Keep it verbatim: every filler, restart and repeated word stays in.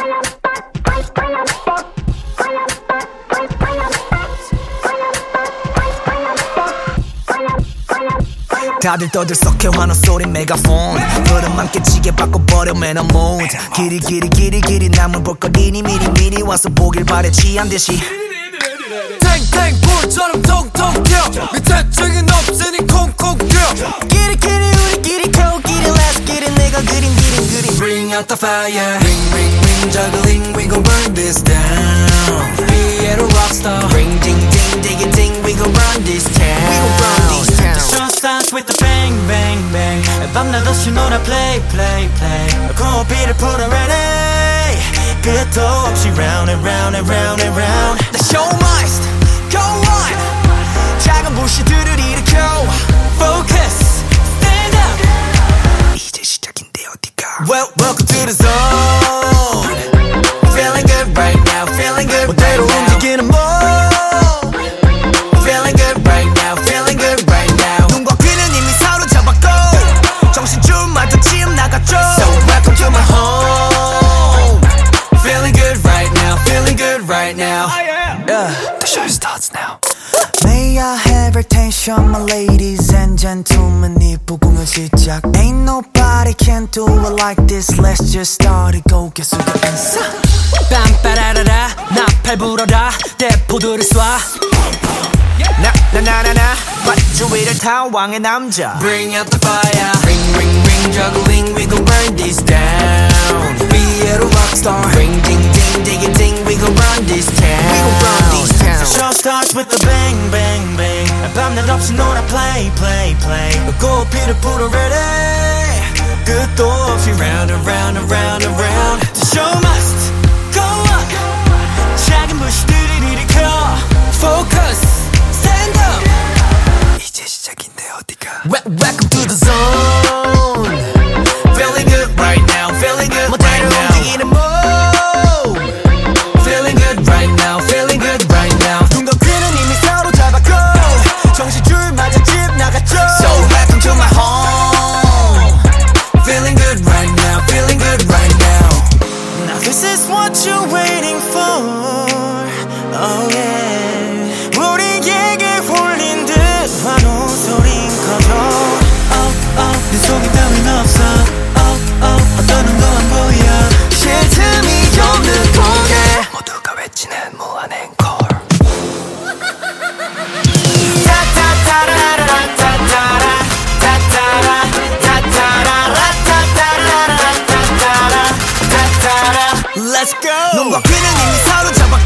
다들 떠들썩해 환호 소리 메가폰 흐름만 깨치게 바꿔버려 man I'm mood 길이 길이 길이 길이 남은 볼거리니 미리 미리 와서 보길 바래 취한 듯이 탱탱 불처럼 통통 튀어 밑에 증인 없으니 콩콩 뛰어 길이 길이 우리끼리 코끼리 let's get it 내가 그린 그린 그린 Bring out the fire Ring ring ring juggling we gon' burn this down Be a rockstar Ring ding ding dig it ding we gon' run this town We gon' run this town The show starts with the bang bang bang 밤낮 없이 놀아 play play play 코피를 풀어 ready 끝도 없이 round and round and round and round The show must go on 작은 불씨들을 일으켜 Focus stand up 이제 시작인데 어디가 Well, welcome to the zone Feeling good right now feeling good right 멋대로 now 움직이는 몸 Feeling good right now feeling good right now 눈과 귀는 이미 사로잡았고 정신줄마저 지금 나갔죠 So welcome to my home Feeling good right now feeling good right now yeah. The show starts now May I have your attention my ladies and gentlemen 이 부궁의 시작 Ain't nobody can do it like this Let's just start it go get 수가 인사 빰빠라라라 나팔 불어라 대포들을 쏴 나나나나나 밧줄위를 탄 왕의 남자 Bring out the fire Ring ring ring juggling we gon' burn this down Be a rockstar Ring ding ding dig it ding we gon' run this town We gon' run this town The show starts with the bang bang bang 밤낮 없이 놀아 play play play 코피를 풀어 ready 끝도 없이 round and round and round and round The show must go on 작은 불씨들을 일으켜 Focus stand up 이제 시작인데 어디가 Welcome to the zone Feeling good right now feeling good right 멋대로 now 움직이는 몸 Feeling good right now feeling good right now 눈과 귀는 이미 사로잡았고 정신줄마저 집 나갔죠 So welcome to my home Feeling good right now feeling good right now Now this is what you're waiting for Oh yeah 우리에게 홀린 듯 환호 소린 커져 Oh oh 네 속에 땀은 없어 Oh oh 어떠는 거 안 보여 쉴 틈이 없는 공에 모두가 외치는 무한 앵콜 Let's go 눈과 귀는 이미 사로잡았고